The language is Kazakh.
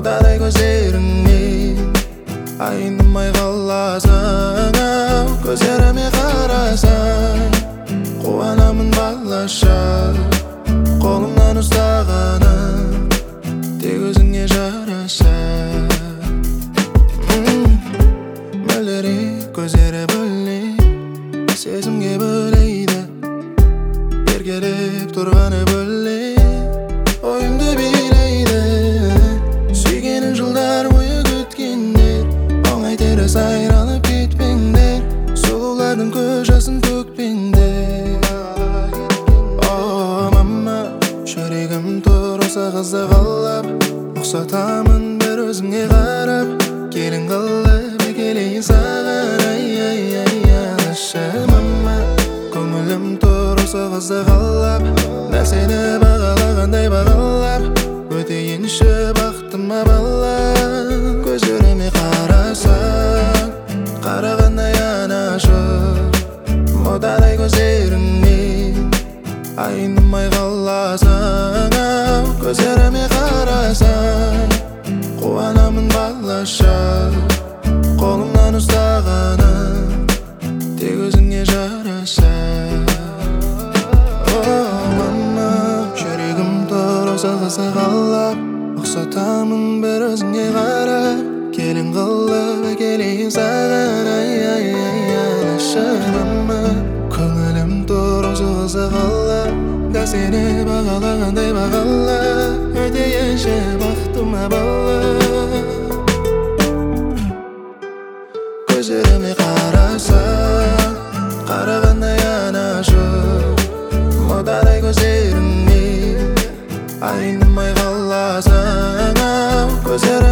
Modaday gözlerini ayınmay kallasın Gözlerime karasan Kuvanamın ballaşa Kolumdan ustagana Tek özüne jarasa Mölleri gözlere bölni Sezimge böleydi Ergelip turganı bölli Oyumda bileydi Suygenin жылдар boyu kütkindir Oңай terес ayranıp gitpеңдер Sululardın көз жасын төкпеңдер Oh mama Жүрегім тұр осы қызды қалап Ұқсатамын бір өзіңе қарап Келін қылып келейін саған Анашы мама Көңілім тұр осы қызды қалап Нәрсені бағалағандай бағалап Өтейінші бақтыма балап Көздеріме қарасаң Қарағандай анашып Модадай көздеріңнен Айнымай қаласаң Көздеріме қарасаң Қуанамын балаша Қолымнан ұстағаны Тек өзіңе жараса Жүрегім тұр осы қызды қалап Ұқсатамын бір өзіңе қарап Келін қылып келейін саған Анашы мама Көңілім тұр осы қызды қалап Сені бағалағандай бағалап Өтейінші бақтыма балап Көздеріме қарасаң Қарағандай анашып Модадай көздеріңнен Айнымай қаласаң Көздеріме